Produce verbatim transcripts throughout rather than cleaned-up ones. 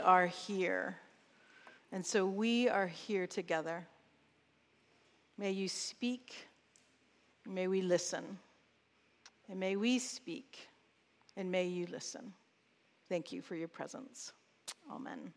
Are here. And so we are here together. May you speak, may we listen, and may we speak, and may you listen. Thank you for your presence. Amen.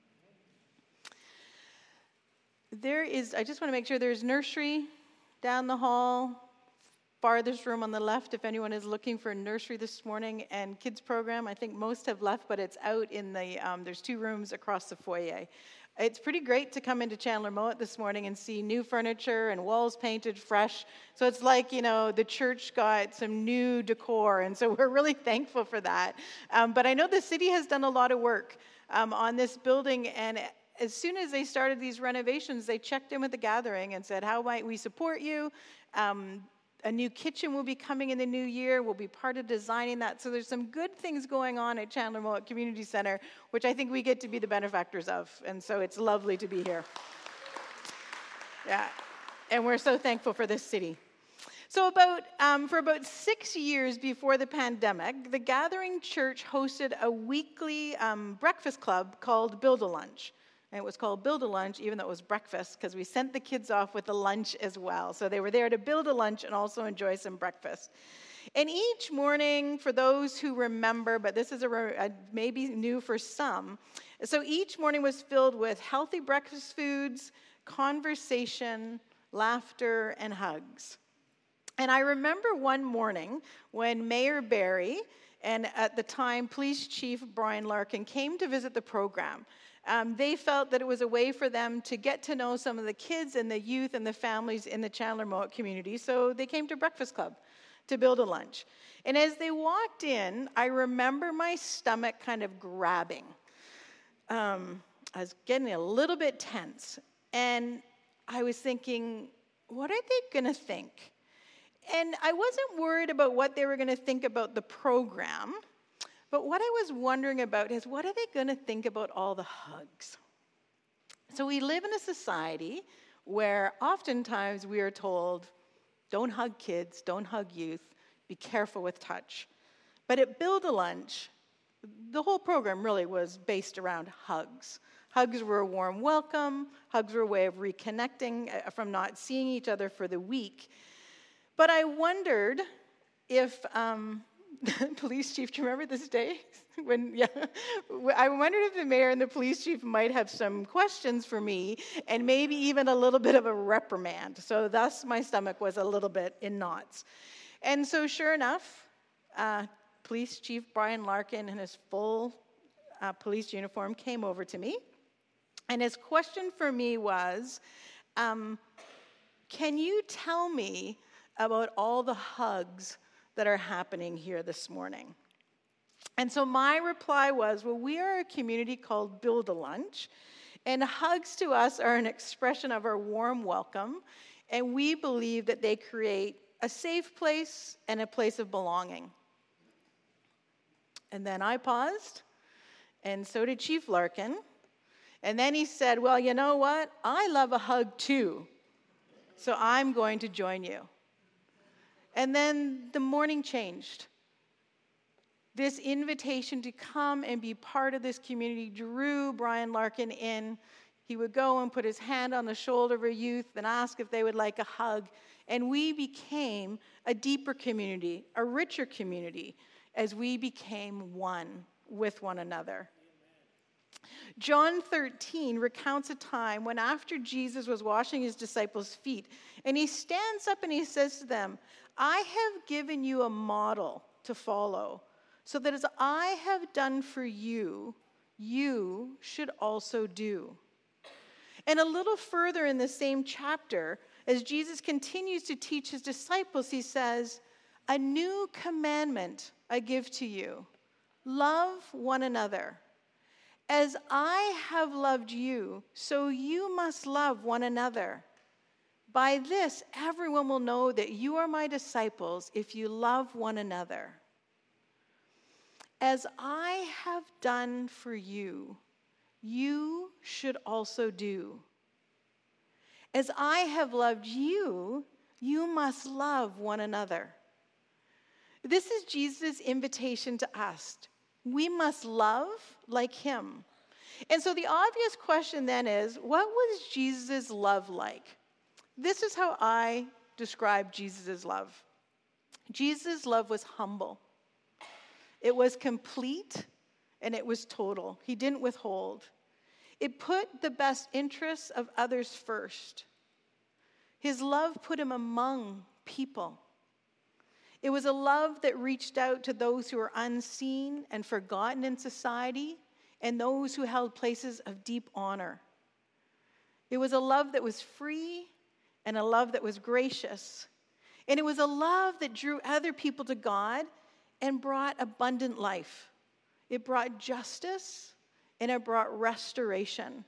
There is, I just want to make sure there's nursery down the hall, farthest room on the left, if anyone is looking for nursery this morning, and kids program. I think most have left, but it's out in the, um, there's two rooms across the foyer. It's pretty great to come into Chandler Mowat this morning and see new furniture and walls painted fresh. So it's like, you know, the church got some new decor, and so we're really thankful for that. Um, but I know the city has done a lot of work um, on this building, and as soon as they started these renovations, they checked in with the gathering and said, how might we support you? Um, A new kitchen will be coming in the new year. We'll be part of designing that. So there's some good things going on at Chandler Mowat Community Center, which I think we get to be the benefactors of. And so it's lovely to be here. Yeah, and we're so thankful for this city. So about um, for about six years before the pandemic, the Gathering Church hosted a weekly um, breakfast club called Build-A-Lunch. And it was called Build-A-Lunch, even though it was breakfast, because we sent the kids off with a lunch as well. So they were there to build a lunch and also enjoy some breakfast. And each morning, for those who remember, but this is a, a maybe new for some, so each morning was filled with healthy breakfast foods, conversation, laughter, and hugs. And I remember one morning when Mayor Barry and at the time Police Chief Brian Larkin came to visit the program. Um, they felt that it was a way for them to get to know some of the kids and the youth and the families in the Chandler Mowat community. So they came to Breakfast Club to build a lunch. And as they walked in, I remember my stomach kind of grabbing. Um, I was getting a little bit tense. And I was thinking, what are they going to think? And I wasn't worried about what they were going to think about the program. But what I was wondering about is, what are they going to think about all the hugs? So we live in a society where oftentimes we are told, don't hug kids, don't hug youth, be careful with touch. But at Build-A-Lunch, the whole program really was based around hugs. Hugs were a warm welcome. Hugs were a way of reconnecting from not seeing each other for the week. But I wondered if... Um, police chief, do you remember this day? When yeah, I wondered if the mayor and the police chief might have some questions for me and maybe even a little bit of a reprimand. So thus my stomach was a little bit in knots. And so sure enough, uh, Police Chief Brian Larkin in his full uh, police uniform came over to me. And his question for me was, um, can you tell me about all the hugs that are happening here this morning? And so my reply was, well, we are a community called Build-A-Lunch, and hugs to us are an expression of our warm welcome, and we believe that they create a safe place and a place of belonging. And then I paused, and so did Chief Larkin, and then he said, well, you know what? I love a hug too, so I'm going to join you. And then the morning changed. This invitation to come and be part of this community drew Brian Larkin in. He would go and put his hand on the shoulder of a youth and ask if they would like a hug. And we became a deeper community, a richer community, as we became one with one another. John thirteen recounts a time when after Jesus was washing his disciples' feet, and he stands up and he says to them, I have given you a model to follow, so that as I have done for you, you should also do. And a little further in the same chapter, as Jesus continues to teach his disciples, he says, a new commandment I give to you, love one another. As I have loved you, so you must love one another. By this, everyone will know that you are my disciples if you love one another. As I have done for you, you should also do. As I have loved you, you must love one another. This is Jesus' invitation to us. We must love like him. And so the obvious question then is, what was Jesus' love like? This is how I describe Jesus' love. Jesus' love was humble. It was complete, and it was total. He didn't withhold. It put the best interests of others first. His love put him among people. It was a love that reached out to those who were unseen and forgotten in society, and those who held places of deep honor. It was a love that was free and a love that was gracious. And it was a love that drew other people to God and brought abundant life. It brought justice and it brought restoration.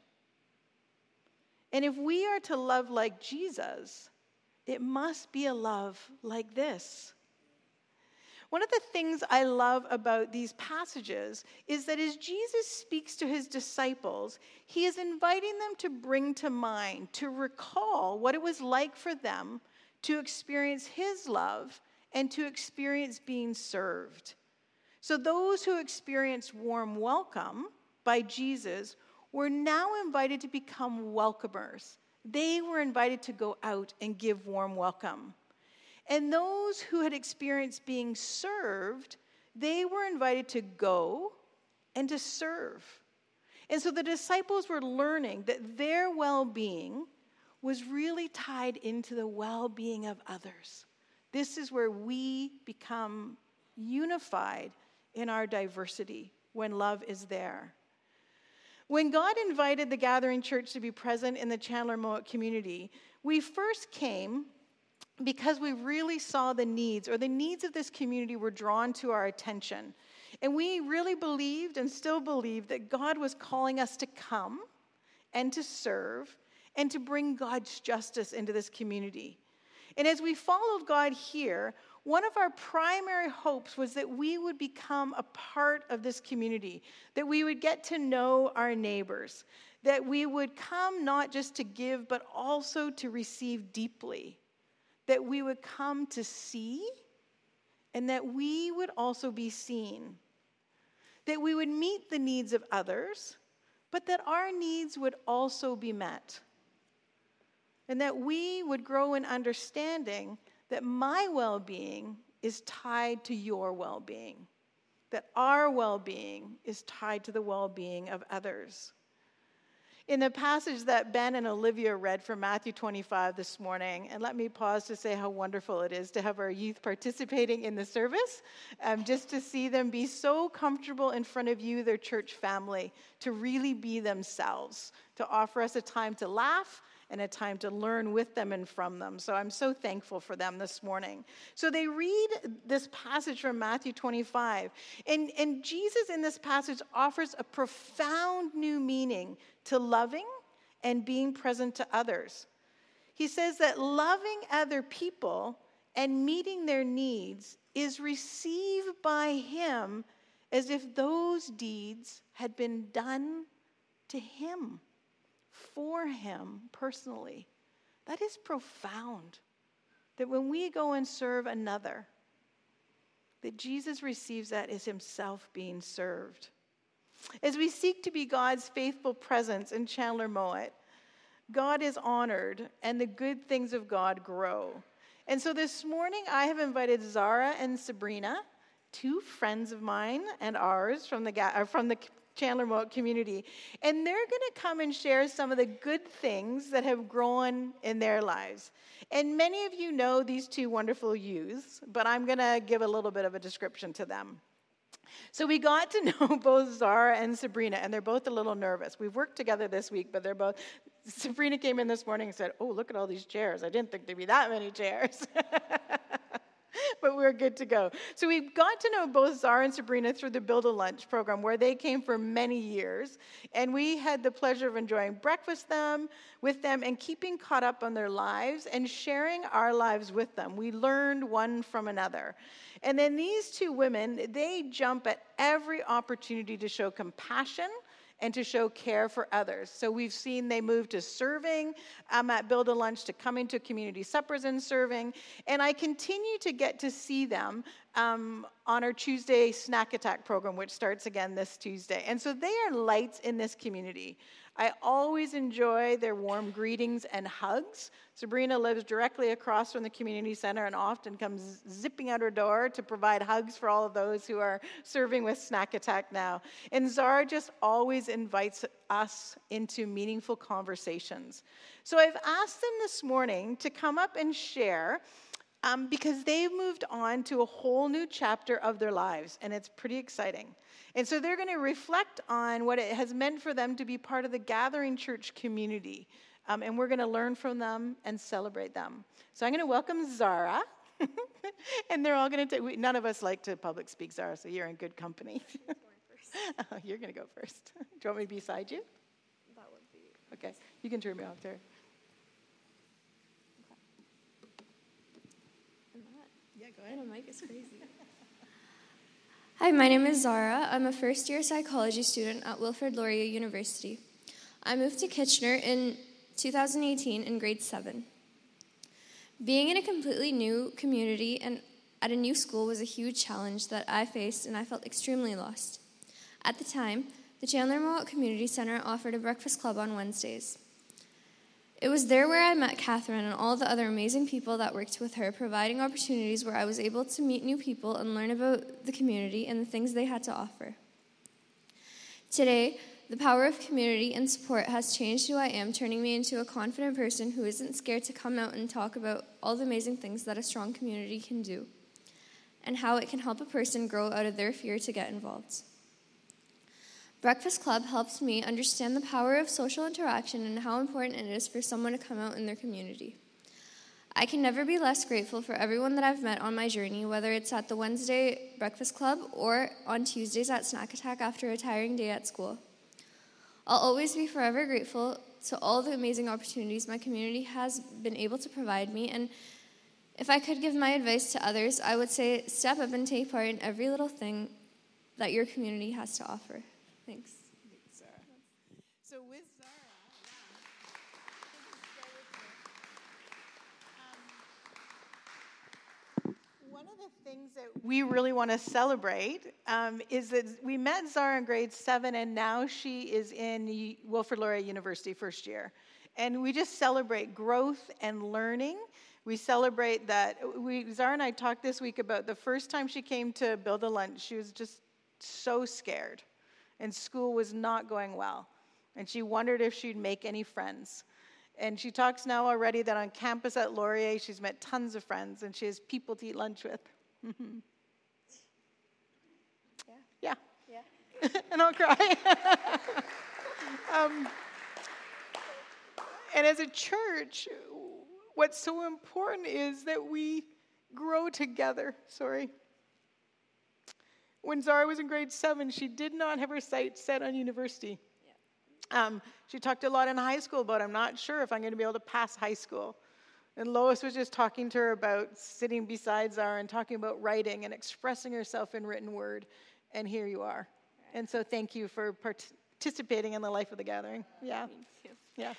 And if we are to love like Jesus, it must be a love like this. One of the things I love about these passages is that as Jesus speaks to his disciples, he is inviting them to bring to mind, to recall what it was like for them to experience his love and to experience being served. So those who experienced warm welcome by Jesus were now invited to become welcomers. They were invited to go out and give warm welcome. And those who had experienced being served, they were invited to go and to serve. And so the disciples were learning that their well-being was really tied into the well-being of others. This is where we become unified in our diversity when love is there. When God invited the Gathering Church to be present in the Chandler Mowat community, we first came because we really saw the needs, or the needs of this community were drawn to our attention. And we really believed and still believe that God was calling us to come and to serve and to bring God's justice into this community. And as we followed God here, one of our primary hopes was that we would become a part of this community, that we would get to know our neighbors, that we would come not just to give, but also to receive deeply, that we would come to see, and that we would also be seen, that we would meet the needs of others, but that our needs would also be met, and that we would grow in understanding that my well-being is tied to your well-being, that our well-being is tied to the well-being of others. In the passage that Ben and Olivia read from Matthew twenty-five this morning, and let me pause to say how wonderful it is to have our youth participating in the service, um, just to see them be so comfortable in front of you, their church family, to really be themselves, to offer us a time to laugh and a time to learn with them and from them. So I'm so thankful for them this morning. So they read this passage from Matthew twenty-five, and, and Jesus in this passage offers a profound new meaning to loving and being present to others. He says that loving other people and meeting their needs is received by him as if those deeds had been done to him, for him personally. That is profound. That when we go and serve another, that Jesus receives that as himself being served. As we seek to be God's faithful presence in Chandler Mowat, God is honored and the good things of God grow. And so this morning I have invited Zara and Sabrina, two friends of mine and ours from the, from the Chandler Mowat community, and they're going to come and share some of the good things that have grown in their lives. And many of you know these two wonderful youths, but I'm going to give a little bit of a description to them. So we got to know both Zara and Sabrina, and they're both a little nervous. We've worked together this week, but they're both, Sabrina came in this morning and said, oh, look at all these chairs. I didn't think there'd be that many chairs. But we're good to go. So we got to know both Zara and Sabrina through the Build a Lunch program, where they came for many years. And we had the pleasure of enjoying breakfast them, with them and keeping caught up on their lives and sharing our lives with them. We learned one from another. And then these two women, they jump at every opportunity to show compassion and to show care for others. So we've seen they move to serving um, at Build a Lunch, to coming to community suppers and serving. And I continue to get to see them um, on our Tuesday Snack Attack program, which starts again this Tuesday. And so they are lights in this community. I always enjoy their warm greetings and hugs. Sabrina lives directly across from the community center and often comes zipping out her door to provide hugs for all of those who are serving with Snack Attack now. And Zara just always invites us into meaningful conversations. So I've asked them this morning to come up and share um, because they've moved on to a whole new chapter of their lives, and it's pretty exciting. And so they're going to reflect on what it has meant for them to be part of the Gathering Church community. Um, and we're going to learn from them and celebrate them. So I'm going to welcome Zara. And they're all going to take, none of us like to public speak, Zara, so you're in good company. Oh, you're going to go first. Do you want me to be beside you? That would be. Okay, you can turn me off there. I'm not. Yeah, go ahead. The mic is crazy. Hi, my name is Zara. I'm a first-year psychology student at Wilfrid Laurier University. I moved to Kitchener in two thousand eighteen in grade seven. Being in a completely new community and at a new school was a huge challenge that I faced, and I felt extremely lost. At the time, the Chandler Mohawk Community Center offered a breakfast club on Wednesdays. It was there where I met Catherine and all the other amazing people that worked with her, providing opportunities where I was able to meet new people and learn about the community and the things they had to offer. Today, the power of community and support has changed who I am, turning me into a confident person who isn't scared to come out and talk about all the amazing things that a strong community can do and how it can help a person grow out of their fear to get involved. Breakfast Club helps me understand the power of social interaction and how important it is for someone to come out in their community. I can never be less grateful for everyone that I've met on my journey, whether it's at the Wednesday Breakfast Club or on Tuesdays at Snack Attack after a tiring day at school. I'll always be forever grateful to all the amazing opportunities my community has been able to provide me, and if I could give my advice to others, I would say step up and take part in every little thing that your community has to offer. Thanks. Thanks, Zara. So with Zara, um, one of the things that we really want to celebrate um, is that we met Zara in grade seven, and now she is in Wilfrid Laurier University first year. And we just celebrate growth and learning. We celebrate that. We, Zara and I talked this week about the first time she came to Build a Lunch, she was just so scared. And school was not going well. And she wondered if she'd make any friends. And she talks now already that on campus at Laurier, she's met tons of friends, and she has people to eat lunch with. Mm-hmm. Yeah. Yeah. Yeah. And I'll cry. um, and as a church, what's so important is that we grow together. Sorry. When Zara was in grade seven, she did not have her sights set on university. Yeah. Um, she talked a lot in high school about, I'm not sure if I'm going to be able to pass high school. And Lois was just talking to her about sitting beside Zara and talking about writing and expressing herself in written word. And here you are. Right. And so thank you for part- participating in the life of the gathering. Yeah. Thank you. Yeah.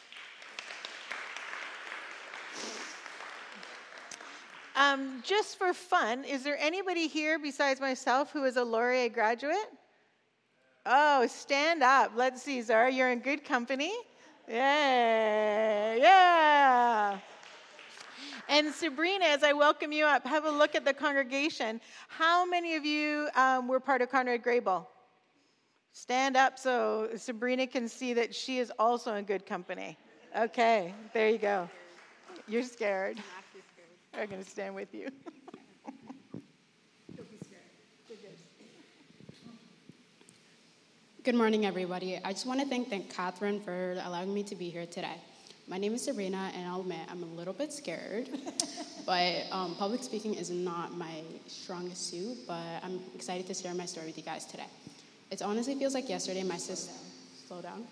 Um, just for fun, is there anybody here besides myself who is a Laurier graduate? Oh, stand up. Let's see, Zara, you're in good company. Yeah, yeah. And Sabrina, as I welcome you up, have a look at the congregation. How many of you um, were part of Conrad Grable? Stand up so Sabrina can see that she is also in good company. Okay, there you go. You're scared. I'm going to stand with you. Don't be scared. Good, good. Good morning, everybody. I just want to thank, thank Catherine for allowing me to be here today. My name is Sabrina, and I'll admit I'm a little bit scared, but um, public speaking is not my strongest suit, but I'm excited to share my story with you guys today. It honestly feels like yesterday my sister... Slow down.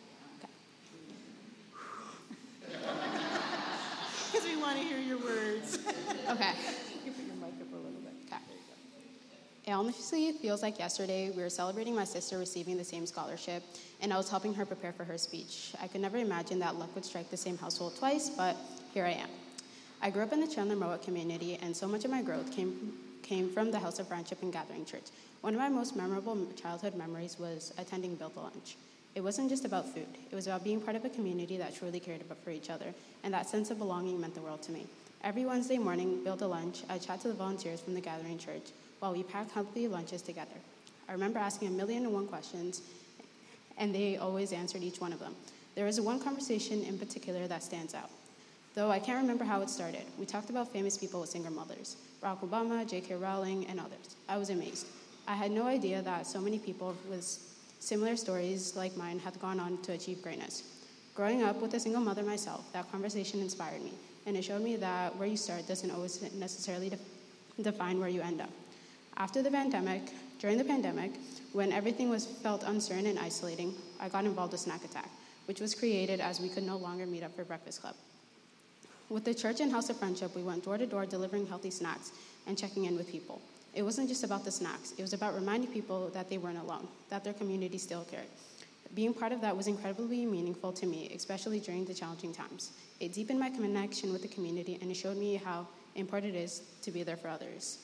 Because we want to hear your words. Okay. You put your mic up a little bit. Okay. It honestly feels like yesterday we were celebrating my sister receiving the same scholarship, and I was helping her prepare for her speech. I could never imagine that luck would strike the same household twice, but here I am. I grew up in the Chandler Mohawk community, and so much of my growth came came from the House of Friendship and Gathering Church. One of my most memorable childhood memories was attending Build a Lunch. It wasn't just about food. It was about being part of a community that truly cared about for each other, and that sense of belonging meant the world to me. Every Wednesday morning, Build a Lunch, I chat to the volunteers from the Gathering Church while we packed healthy lunches together. I remember asking a million and one questions, and they always answered each one of them. There was one conversation in particular that stands out. Though I can't remember how it started, we talked about famous people with single mothers, Barack Obama, J K Rowling, and others. I was amazed. I had no idea that so many people with similar stories like mine had gone on to achieve greatness. Growing up with a single mother myself, that conversation inspired me, and it showed me that where you start doesn't always necessarily de- define where you end up. After the pandemic, during the pandemic, when everything was felt uncertain and isolating, I got involved with Snack Attack, which was created as we could no longer meet up for Breakfast Club. With the church and House of Friendship, we went door to door delivering healthy snacks and checking in with people. It wasn't just about the snacks. It was about reminding people that they weren't alone, that their community still cared. Being part of that was incredibly meaningful to me, especially during the challenging times. It deepened my connection with the community, and it showed me how important it is to be there for others.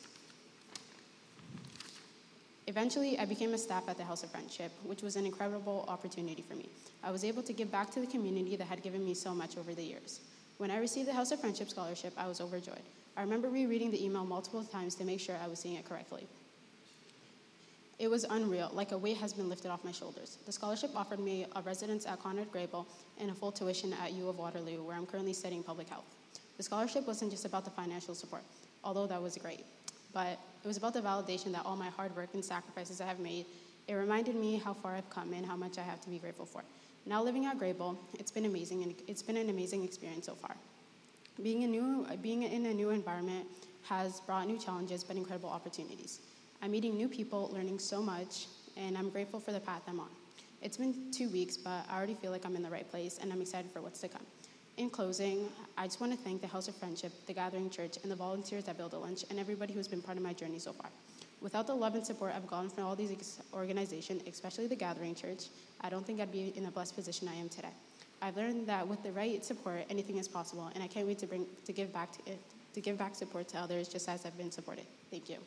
Eventually, I became a staff at the House of Friendship, which was an incredible opportunity for me. I was able to give back to the community that had given me so much over the years. When I received the House of Friendship scholarship, I was overjoyed. I remember rereading the email multiple times to make sure I was seeing it correctly. It was unreal, like a weight has been lifted off my shoulders. The scholarship offered me a residence at Conrad Grebel and a full tuition at U of Waterloo, where I'm currently studying public health. The scholarship wasn't just about the financial support, although that was great, but it was about the validation that all my hard work and sacrifices I have made. It reminded me how far I've come and how much I have to be grateful for. Now living at Grebel, it's been amazing, and it's been an amazing experience so far. Being, a new, being in a new environment has brought new challenges but incredible opportunities. I'm meeting new people, learning so much, and I'm grateful for the path I'm on. It's been two weeks, but I already feel like I'm in the right place, and I'm excited for what's to come. In closing, I just want to thank the House of Friendship, the Gathering Church, and the volunteers at Build a Lunch, and everybody who's been part of my journey so far. Without the love and support I've gotten from all these organizations, especially the Gathering Church, I don't think I'd be in the blessed position I am today. I've learned that with the right support, anything is possible, and I can't wait to bring to give back to it, to give back support to others, just as I've been supported. Thank you.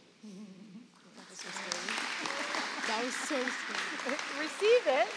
That was so sweet. Receive it.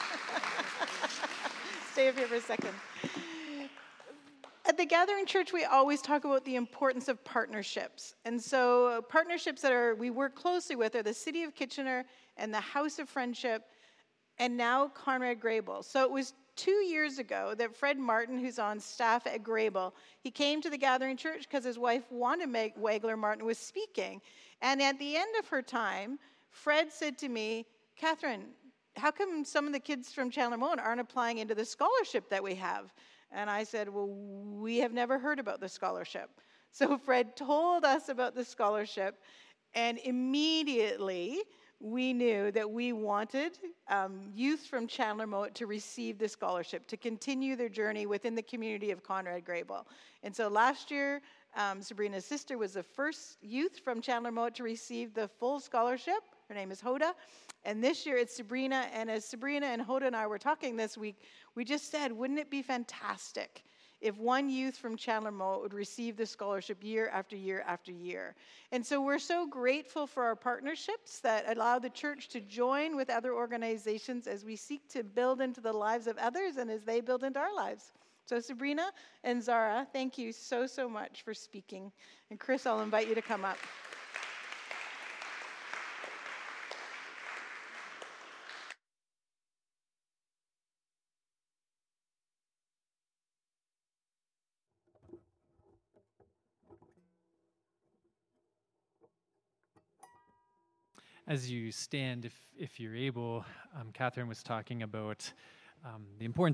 Stay up here for a second. At the Gathering Church, we always talk about the importance of partnerships. And so uh, partnerships that are we work closely with are the City of Kitchener and the House of Friendship, and now Conrad Grebel. So it was two years ago that Fred Martin, who's on staff at Grebel, he came to the Gathering Church because his wife, Wanda Wagler Martin, was speaking. And at the end of her time, Fred said to me, Catherine, how come some of the kids from Chandler Moen aren't applying into the scholarship that we have? And I said, well, we have never heard about the scholarship. So Fred told us about the scholarship, and immediately we knew that we wanted um, youth from Chandler Moen to receive the scholarship, to continue their journey within the community of Conrad Grebel. And so last year, um, Sabrina's sister was the first youth from Chandler Moen to receive the full scholarship. Her name is Hoda. And this year it's Sabrina. And as Sabrina and Hoda and I were talking this week, we just said, wouldn't it be fantastic if one youth from Chandler Moen would receive the scholarship year after year after year? And so we're so grateful for our partnerships that allow the church to join with other organizations as we seek to build into the lives of others and as they build into our lives. So Sabrina and Zara, thank you so, so much for speaking. And Chris, I'll invite you to come up. As you stand, if if you're able, um, Catherine was talking about um, the importance